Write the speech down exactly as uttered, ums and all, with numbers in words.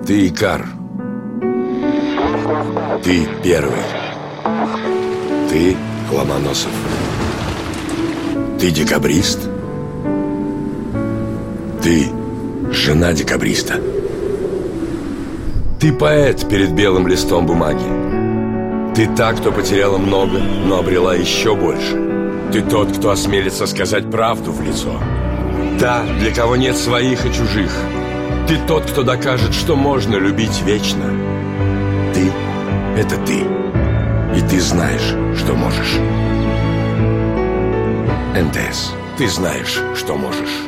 Ты Икар. Ты первый. Ты Ломоносов. Ты декабрист. Ты жена декабриста. Ты поэт перед белым листом бумаги. Ты та, кто потеряла много, но обрела еще больше. Ты тот, кто осмелится сказать правду в лицо. Та, для кого нет своих и чужих. Ты тот, кто докажет, что можно любить вечно. Ты — это ты. И ты знаешь, что можешь. эн тэ эс. Ты знаешь, что можешь.